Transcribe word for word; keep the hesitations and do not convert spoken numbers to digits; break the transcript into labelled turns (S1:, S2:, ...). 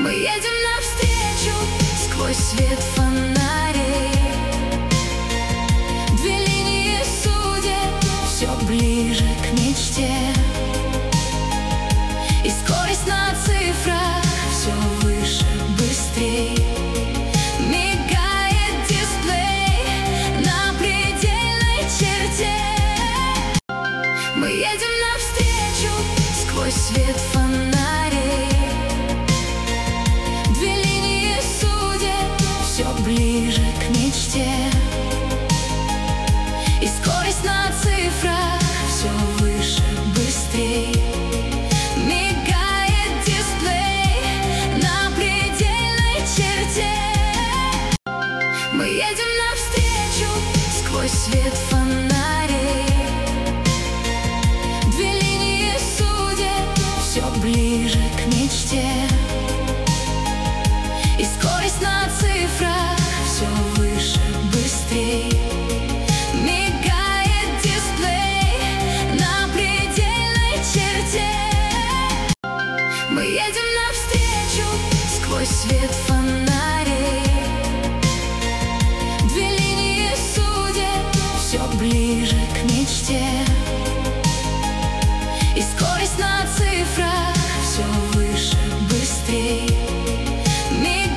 S1: Мы едем навстречу сквозь свет фонарей. Две линии судеб все ближе к мечте, и скорость на цифрах все выше, быстрей. Мигает дисплей на предельной черте. Мы едем навстречу сквозь свет фонарей. Две линии судеб все ближе к мечте, и скорость на цифрах все выше, быстрей. Мигает дисплей на предельной черте. Мы едем навстречу сквозь свет фонарей. Две линии судеб все ближе к мечте, и скорость на цифрах все выше, быстрей. Мигает дисплей на предельной черте. Мы едем навстречу сквозь свет фонарей.